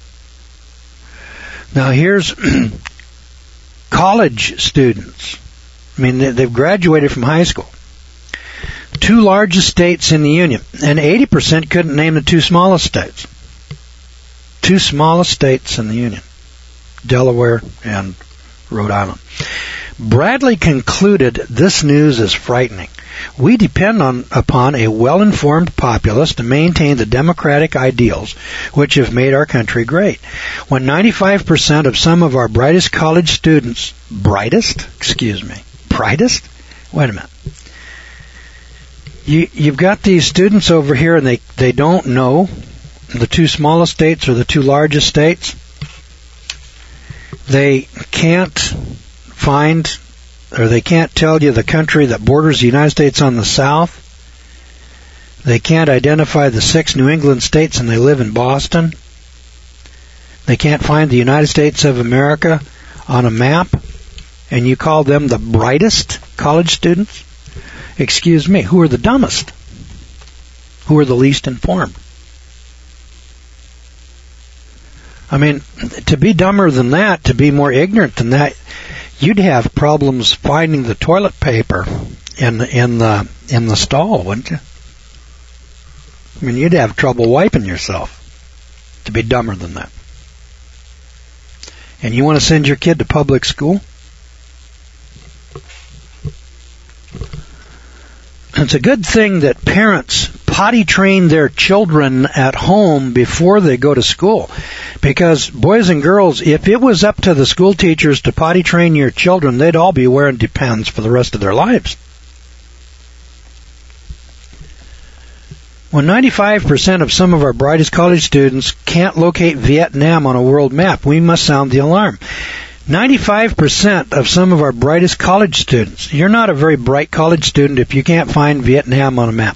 Now here's college students. I mean, they've graduated from high school. Two largest states in the Union, and eighty percent couldn't name the two smallest states. Two smallest states in the Union, Delaware and Rhode Island. Bradley concluded this news is frightening. We depend on upon a well-informed populace to maintain the democratic ideals which have made our country great. When ninety-five percent of some of our brightest college students, brightest? Excuse me, brightest? Wait a minute. You, you've got these students over here, and they, they don't know the two smallest states or the two largest states. They can't find, or they can't tell you the country that borders the United States on the south. They can't identify the six New England states, and they live in Boston. They can't find the United States of America on a map, and you call them the brightest college students? Excuse me, who are the dumbest? Who are the least informed? I mean, to be dumber than that, to be more ignorant than that, you'd have problems finding the toilet paper in the, in the in the stall, wouldn't you? I mean, you'd have trouble wiping yourself to be dumber than that. And you want to send your kid to public school? It's a good thing that parents potty train their children at home before they go to school. Because, boys and girls, if it was up to the school teachers to potty train your children, they'd all be wearing Depends for the rest of their lives. When ninety-five percent of some of our brightest college students can't locate Vietnam on a world map, we must sound the alarm. ninety-five percent of some of our brightest college students. You're not a very bright college student if you can't find Vietnam on a map.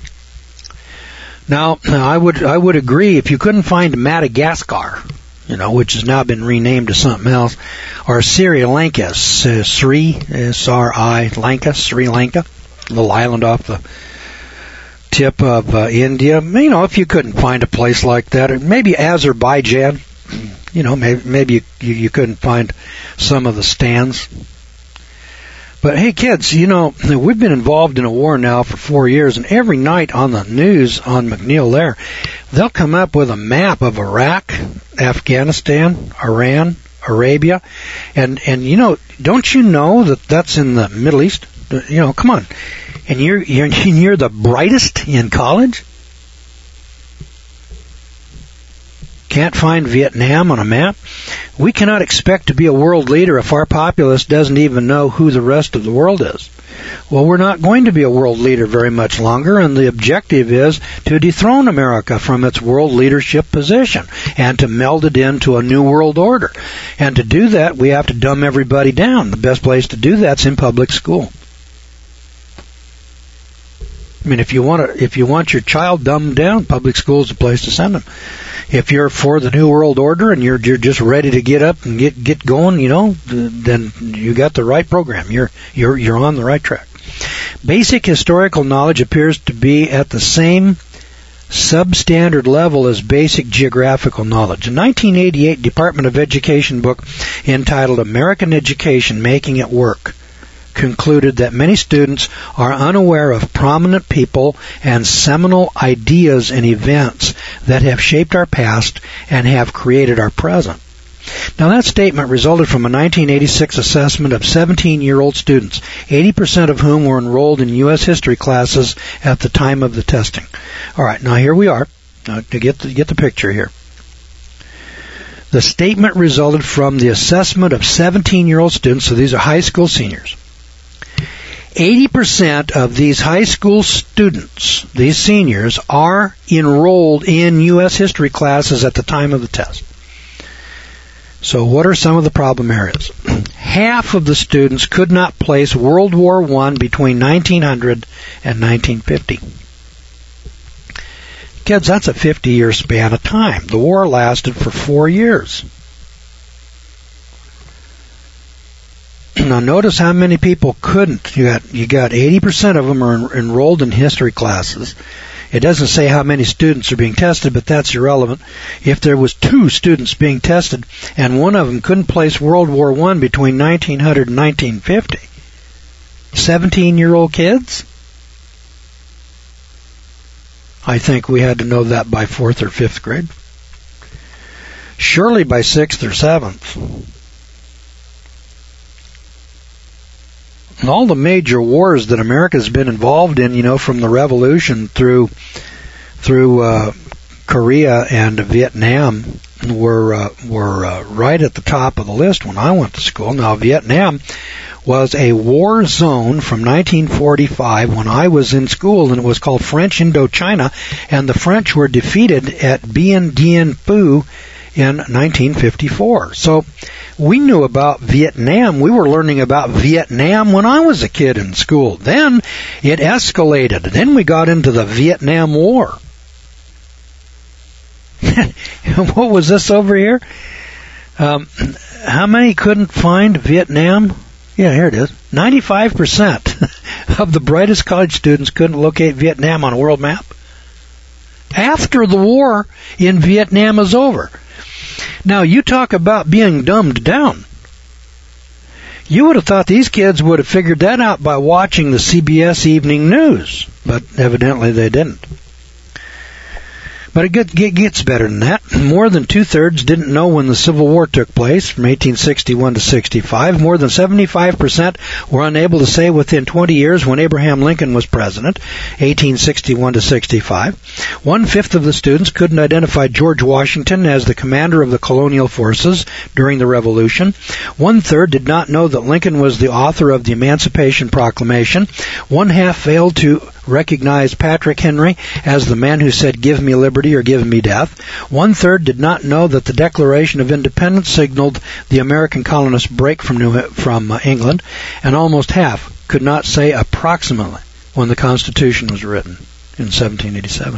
Now, I would I would agree if you couldn't find Madagascar, you know, which has now been renamed to something else, or Sri Lanka, uh, Sri, S R I, Lanka, Sri Lanka, a little island off the tip of uh, India. You know, if you couldn't find a place like that, or maybe Azerbaijan. You know, maybe, maybe you, you, you couldn't find some of the stands. But hey, kids, you know, we've been involved in a war now for four years, and every night on the news on McNeil there, they'll come up with a map of Iraq, Afghanistan, Iran, Arabia, and, and you know, don't you know that that's in the Middle East? You know, come on. And you're, you're, you're the brightest in college? Can't find Vietnam on a map? We cannot expect to be a world leader if our populace doesn't even know who the rest of the world is. Well, we're not going to be a world leader very much longer, and the objective is to dethrone America from its world leadership position and to meld it into a new world order. And to do that, we have to dumb everybody down. The best place to do that's in public school. I mean, if you want to, if you want your child dumbed down, public school is the place to send them. If you're for the New World Order and you're you're just ready to get up and get get going, you know, then you got the right program. You're you're you're on the right track. Basic historical knowledge appears to be at the same substandard level as basic geographical knowledge. A nineteen eighty-eight Department of Education book entitled American Education, Making It Work concluded that many students are unaware of prominent people and seminal ideas and events that have shaped our past and have created our present. Now, that statement resulted from a nineteen eighty-six assessment of seventeen-year-old students, eighty percent of whom were enrolled in U S history classes at the time of the testing. All right, now here we are, now to get the, get the picture here. The statement resulted from the assessment of seventeen-year-old students, so these are high school seniors. eighty percent of these high school students, these seniors, are enrolled in U S history classes at the time of the test. So what are some of the problem areas? Half of the students could not place World War One between nineteen hundred and nineteen fifty. Kids, that's a fifty-year span of time. The war lasted for four years. Now notice how many people couldn't. You got you got eighty percent of them are en- enrolled in history classes. It doesn't say how many students are being tested, but that's irrelevant. If there was two students being tested and one of them couldn't place World War One between nineteen hundred and nineteen fifty, seventeen-year-old kids? I think we had to know that by fourth or fifth grade. Surely by sixth or seventh. And all the major wars that America's been involved in, you know, from the Revolution through through uh, Korea and Vietnam, were uh, were uh, right at the top of the list when I went to school. Now, Vietnam was a war zone from nineteen forty-five when I was in school, and it was called French Indochina, and the French were defeated at Bien Dien Phu in nineteen fifty-four. So we knew about Vietnam. We were learning about Vietnam when I was a kid in school. Then it escalated. Then we got into the Vietnam War. What was this over here? Um, how many couldn't find Vietnam? Yeah, here it is. ninety-five percent of the brightest college students couldn't locate Vietnam on a world map after the war in Vietnam is over. Now, you talk about being dumbed down. You would have thought these kids would have figured that out by watching the C B S Evening News, but evidently they didn't. But it gets better than that. More than two-thirds didn't know when the Civil War took place, from eighteen sixty-one to sixty-five. More than seventy-five percent were unable to say within twenty years when Abraham Lincoln was president, eighteen sixty-one to sixty-five. One-fifth of the students couldn't identify George Washington as the commander of the colonial forces during the Revolution. One-third did not know that Lincoln was the author of the Emancipation Proclamation. One-half failed to recognize Patrick Henry as the man who said, "Give me liberty or give me death." One-third did not know that the Declaration of Independence signaled the American colonists' break from New, from uh, England, and almost half could not say approximately when the Constitution was written in seventeen eighty-seven.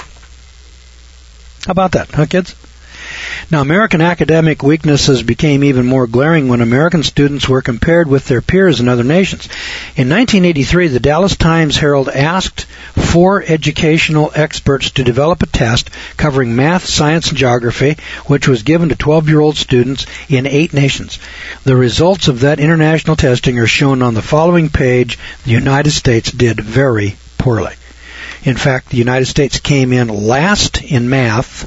How about that, huh, kids? Now, American academic weaknesses became even more glaring when American students were compared with their peers in other nations. In nineteen eighty-three, the Dallas Times-Herald asked four educational experts to develop a test covering math, science, and geography, which was given to twelve-year-old students in eight nations. The results of that international testing are shown on the following page. The United States did very poorly. In fact, the United States came in last in math,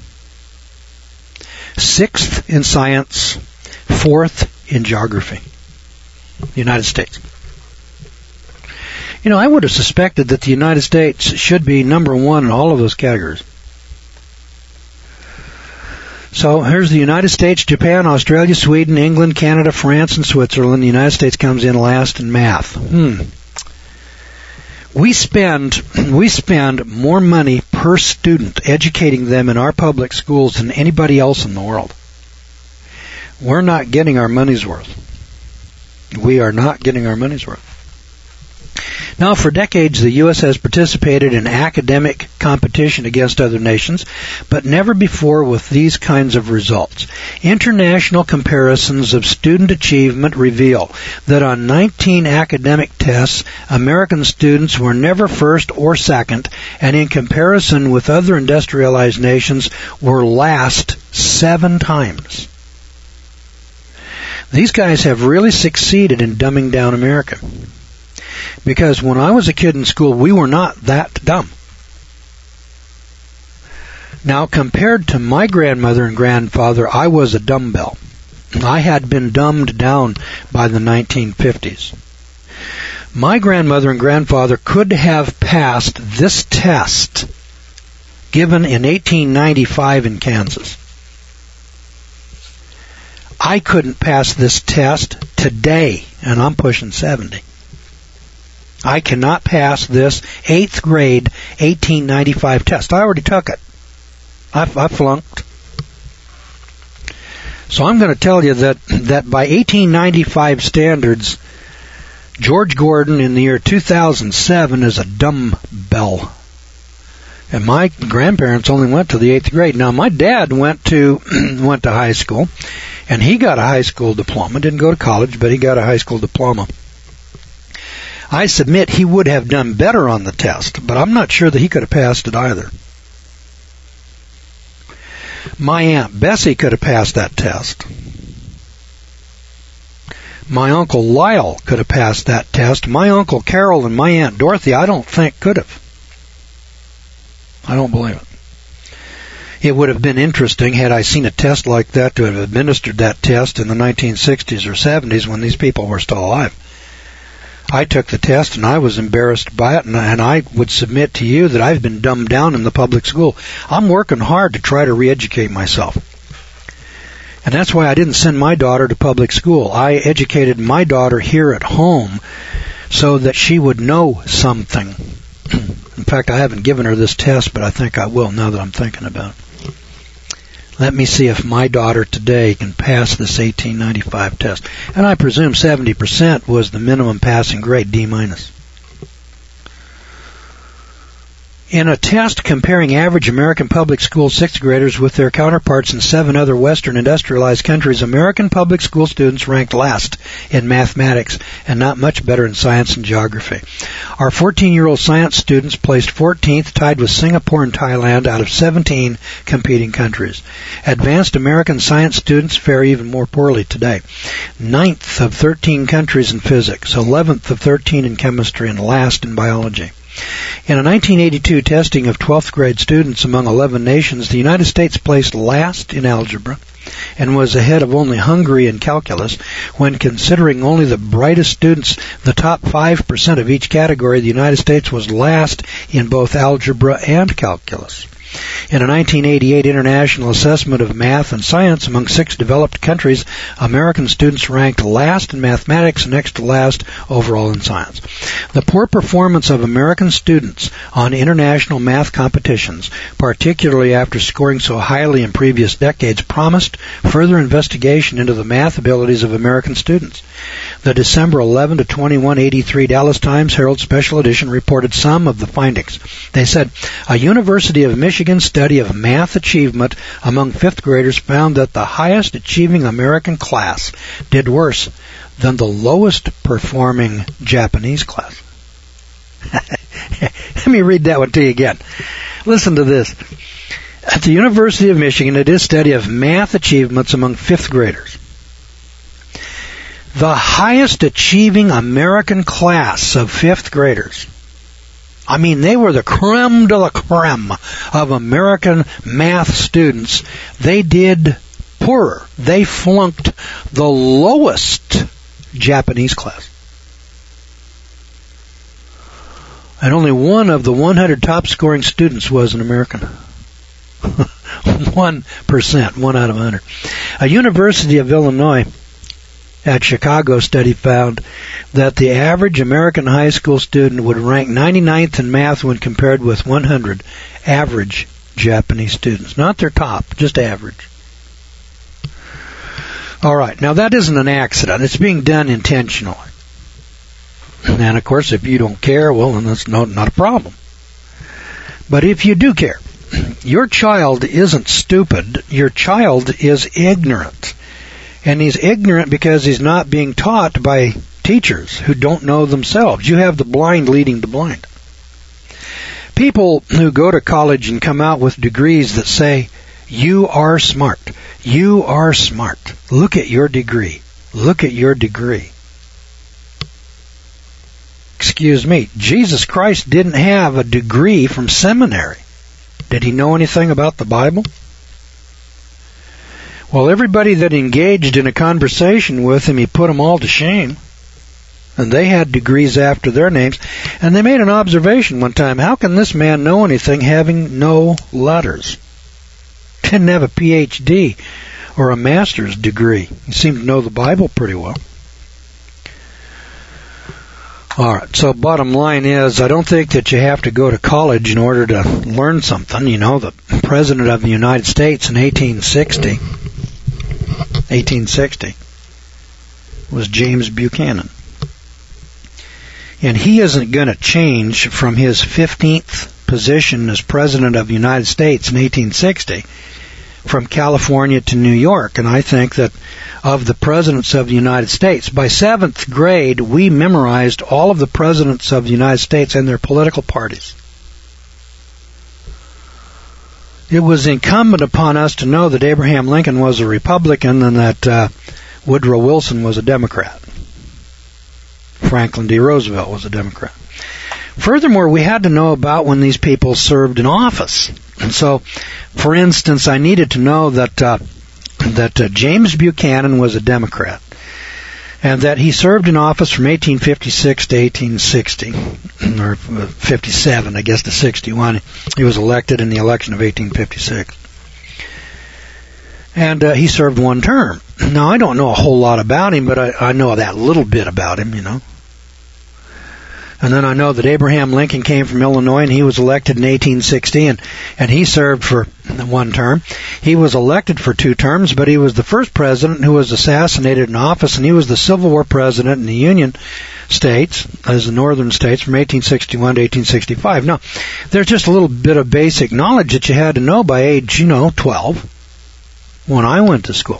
sixth in science, fourth in geography. The United States. You know, I would have suspected that the United States should be number one in all of those categories. So here's the United States, Japan, Australia, Sweden, England, Canada, France, and Switzerland. The United States comes in last in math. Hmm. We spend we spend more money per student educating them in our public schools than anybody else in the world. We're not getting our money's worth. We are not getting our money's worth. Now, for decades, the U S has participated in academic competition against other nations, but never before with these kinds of results. International comparisons of student achievement reveal that on nineteen academic tests, American students were never first or second, and in comparison with other industrialized nations, were last seven times. These guys have really succeeded in dumbing down America. Because when I was a kid in school, we were not that dumb. Now, compared to my grandmother and grandfather, I was a dumbbell. I had been dumbed down by the nineteen fifties. My grandmother and grandfather could have passed this test given in eighteen ninety-five in Kansas. I couldn't pass this test today, and I'm pushing seventy. I cannot pass this eighth grade eighteen ninety-five test. I already took it. I, I flunked. So I'm going to tell you that, that by eighteen ninety-five standards, George Gordon in the year two thousand seven is a dumbbell. And my grandparents only went to the eighth grade. Now, my dad went to went to high school, and he got a high school diploma. Didn't go to college, but he got a high school diploma. I submit he would have done better on the test, but I'm not sure that he could have passed it either. My Aunt Bessie could have passed that test. My Uncle Lyle could have passed that test. My Uncle Carol and my Aunt Dorothy, I don't think could have. I don't believe it. It would have been interesting had I seen a test like that to have administered that test in the nineteen sixties or seventies when these people were still alive. I took the test and I was embarrassed by it, and, and I would submit to you that I've been dumbed down in the public school. I'm working hard to try to re-educate myself. And that's why I didn't send my daughter to public school. I educated my daughter here at home so that she would know something. In fact, I haven't given her this test, but I think I will now that I'm thinking about it. Let me see if my daughter today can pass this eighteen ninety-five test. And I presume seventy percent was the minimum passing grade, D minus. In a test comparing average American public school sixth graders with their counterparts in seven other Western industrialized countries, American public school students ranked last in mathematics and not much better in science and geography. Our fourteen-year-old science students placed fourteenth, tied with Singapore and Thailand, out of seventeen competing countries. Advanced American science students fare even more poorly today. Ninth of thirteen countries in physics, eleventh of thirteen in chemistry, and last in biology. In a nineteen eighty-two testing of twelfth grade students among eleven nations, the United States placed last in algebra and was ahead of only Hungary in calculus. When considering only the brightest students, the top five percent of each category, the United States was last in both algebra and calculus. In a nineteen eighty-eight international assessment of math and science among six developed countries, American students ranked last in mathematics and next to last overall in science. The poor performance of American students on international math competitions, particularly after scoring so highly in previous decades, promised further investigation into the math abilities of American students. The December eleventh to twenty-one eighty-three Dallas Times Herald Special Edition reported some of the findings. They said, a University of Michigan study of math achievement among fifth graders found that the highest achieving American class did worse than the lowest performing Japanese class. Let me read that one to you again. Listen to this. At the University of Michigan, it is a study of math achievements among fifth graders. The highest achieving American class of fifth graders, I mean, they were the creme de la creme of American math students. They did poorer. They flunked the lowest Japanese class. And only one of the one hundred top scoring students was an American. One percent, one out of a hundred. A University of Illinois at Chicago study found that the average American high school student would rank ninety-ninth in math when compared with one hundred average Japanese students. Not their top, just average. All right, now that isn't an accident. It's being done intentionally. And, of course, if you don't care, well, then that's no, not a problem. But if you do care, your child isn't stupid. Your child is ignorant. And he's ignorant because he's not being taught by teachers who don't know themselves. You have the blind leading the blind. People who go to college and come out with degrees that say, you are smart. You are smart. Look at your degree. Look at your degree. Excuse me, Jesus Christ didn't have a degree from seminary. Did he know anything about the Bible? Well, everybody that engaged in a conversation with him, he put them all to shame. And they had degrees after their names. And they made an observation one time. How can this man know anything having no letters? Didn't have a P H D or a master's degree. He seemed to know the Bible pretty well. All right, so bottom line is, I don't think that you have to go to college in order to learn something. You know, the President of the United States in eighteen sixty, eighteen sixty was James Buchanan. And he isn't going to change from his fifteenth position as President of the United States in eighteen sixty from California to New York. And I think that of the presidents of the United States, by seventh grade, we memorized all of the presidents of the United States and their political parties. It was incumbent upon us to know that Abraham Lincoln was a Republican and that uh, Woodrow Wilson was a Democrat. Franklin D. Roosevelt was a Democrat. Furthermore, we had to know about when these people served in office. And so, for instance, I needed to know that uh, that uh, James Buchanan was a Democrat, and that he served in office from eighteen fifty-six to eighteen sixty, or fifty-seven, I guess, to sixty-one. He was elected in the election of eighteen fifty-six. And uh, he served one term. Now, I don't know a whole lot about him, but I, I know that little bit about him, you know. And then I know that Abraham Lincoln came from Illinois, and he was elected in eighteen sixty, and, and he served for one term. He was elected for two terms, but he was the first president who was assassinated in office, and he was the Civil War president in the Union States, as the northern states, from eighteen sixty-one to eighteen sixty-five. Now, there's just a little bit of basic knowledge that you had to know by age, you know, twelve, when I went to school.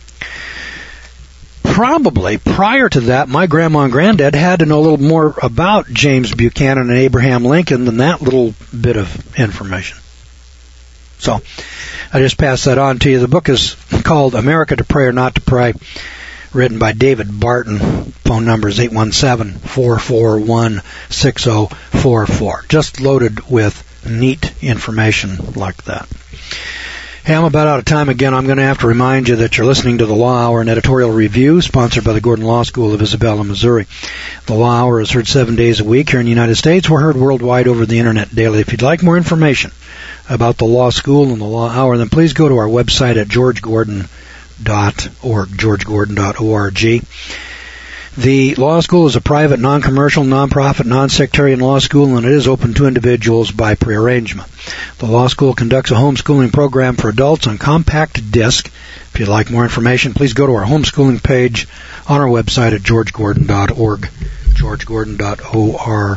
Probably prior to that, my grandma and granddad had to know a little more about James Buchanan and Abraham Lincoln than that little bit of information. So, I just passed that on to you. The book is called America to Pray or Not to Pray, written by David Barton. Phone number is eight one seven, four four one, six zero four four. Just loaded with neat information like that. Hey, I'm about out of time again. I'm going to have to remind you that you're listening to the Law Hour, an editorial review sponsored by the Gordon Law School of Isabella, Missouri. The Law Hour is heard seven days a week here in the United States. We're heard worldwide over the Internet daily. If you'd like more information about the Law School and the Law Hour, then please go to our website at george gordon dot org, george gordon dot org. The law school is a private, non-commercial, non-profit, non-sectarian law school, and it is open to individuals by prearrangement. The law school conducts a homeschooling program for adults on compact disc. If you'd like more information, please go to our homeschooling page on our website at george gordon dot org, george gordon dot org.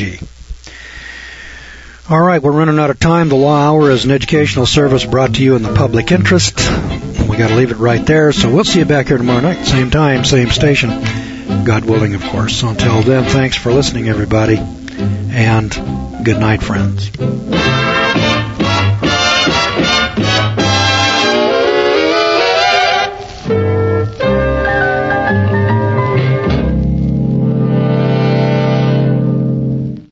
All right, we're running out of time. The Law Hour is an educational service brought to you in the public interest. We got to leave it right there, so we'll see you back here tomorrow night, same time, same station. God willing, of course. So until then, thanks for listening, everybody, and good night, friends.